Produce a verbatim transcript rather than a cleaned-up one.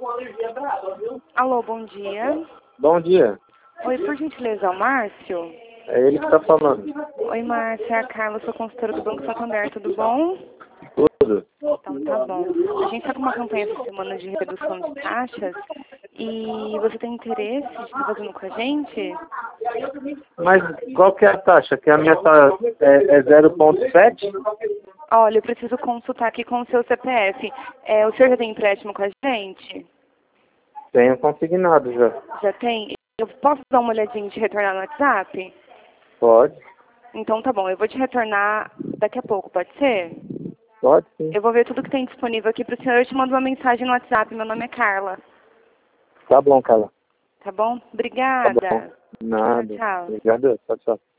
Alô, bom dia. Bom dia. Oi, por gentileza, é o Márcio? É ele que está falando. Oi, Márcio, é a Carla, sou consultora do Banco Santander, tudo bom? Tudo. Então tá bom. A gente está com uma campanha essa semana de redução de taxas e você tem interesse de estar fazendo com a gente? Mas qual que é a taxa? Que a minha tá, é, é zero vírgula sete? Olha, eu preciso consultar aqui com o seu C P F. É, o senhor já tem empréstimo com a gente? Tenho consignado já. Já tem? Eu posso dar uma olhadinha e te retornar no WhatsApp? Pode. Então tá bom, eu vou te retornar daqui a pouco, pode ser? Pode sim. Eu vou ver tudo que tem disponível aqui para o senhor. Eu te mando uma mensagem no WhatsApp. Meu nome é Carla. Tá bom, Carla. Tá bom? Tá Obrigada. bom. Nada. Tchau, tchau. Obrigado. Tchau, tchau.